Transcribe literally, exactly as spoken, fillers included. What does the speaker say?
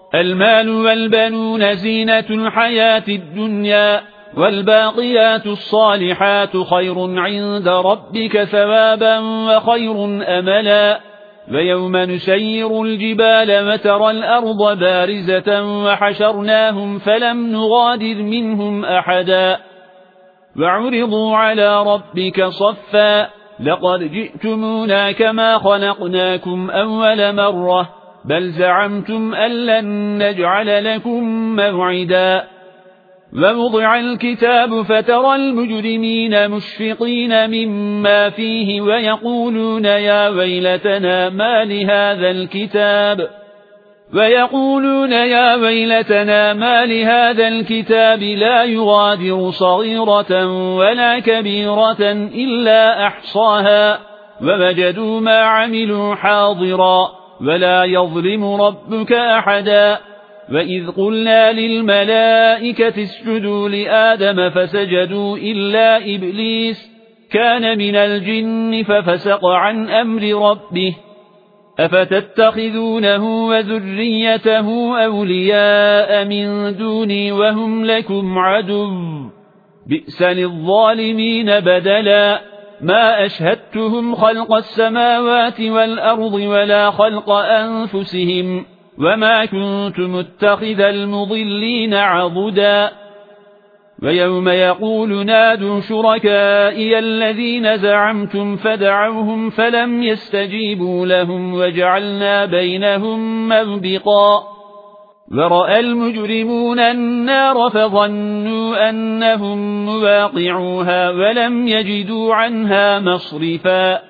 المال والبنون زينة الحياة الدنيا والباقيات الصالحات خير عند ربك ثوابا وخير أملا ويوم نسير الجبال وترى الأرض بارزة وحشرناهم فلم نغادر منهم أحدا وعرضوا على ربك صفا لقد جئتمونا كما خلقناكم أول مرة بل زعمتم أن لن نجعل لكم موعدا ووضع الكتاب فترى المجرمين مشفقين مما فيه ويقولون يا ويلتنا ما لهذا الكتاب ويقولون يا ويلتنا ما لهذا الكتاب لا يغادر صغيرة ولا كبيرة إلا أحصاها ووجدوا ما عملوا حاضرا ولا يظلم ربك أحدا وإذ قلنا للملائكة اسجدوا لآدم فسجدوا إلا إبليس كان من الجن ففسق عن أمر ربه أفتتخذونه وذريته أولياء من دوني وهم لكم عدو بئس للظالمين بدلا ما أشهدتهم خلق السماوات والأرض ولا خلق أنفسهم وما كنت متخذ المضلين عضدا ويوم يقول نادوا شركائي الذين زعمتم فدعوهم فلم يستجيبوا لهم وجعلنا بينهم موبقا ورأى المجرمون النار فظنوا أنهم مواقعوها ولم يجدوا عنها مصرفا